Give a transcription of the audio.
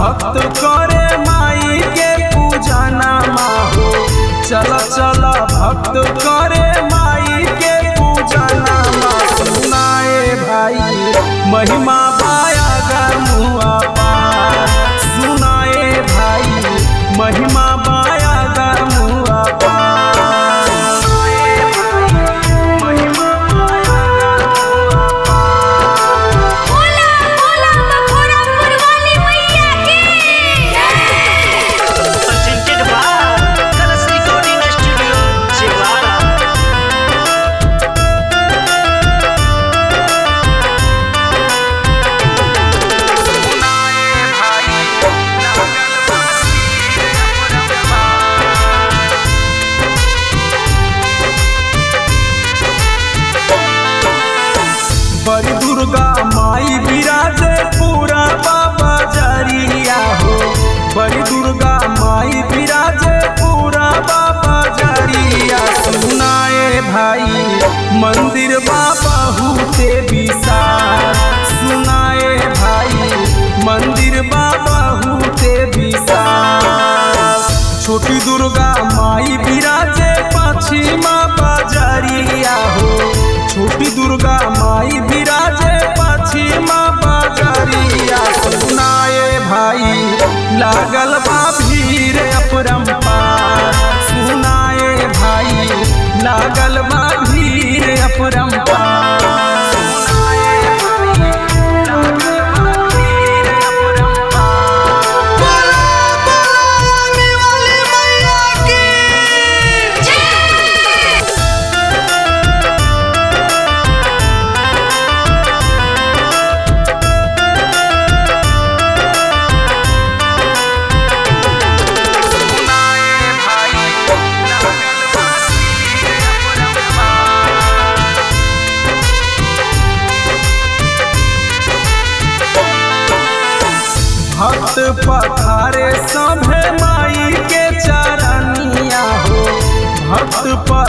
भक्त करे माई के पूजना हो। चला चला भक्त करे माई के पूजना। सुनाए भाई महिमा बाया गमुआ पार। सुनाए भाई महिमा बाया गमुआ पार। महिमा बाया गमुआ पार। बोला बोला मखोरापुर वाली मैया की presented by Colors Recording Studio, Chewara. बड़ी दुर्गा माई विराजे पूरा बाबा जरिया हो। बड़ी दुर्गा माई विराजे पूरा बाबा जरिया। सुनाए भाई मंदिर बाबा हुते विशाल। सुनाए भाई मंदिर बाबा हुते विशाल। छोटी दुर्गा माई विराजे पश्चिमा बाजरिया हो। छोटी दुर्गा माई विराजे पश्चिमा बाजरिया। सुनाए भाई लागल बा भीड़ अपरंपार। सुनाए भाई लागल बा भीड़ अपरंपार। सुनाए भाई लागल बा भीड़ अपरंपार। बोला बोला आने वाली मैया की सुनाए भाई लागल बा भीड़ अपरंपार। भक्त पधारे सभे माई के चरनिया हो। भक्त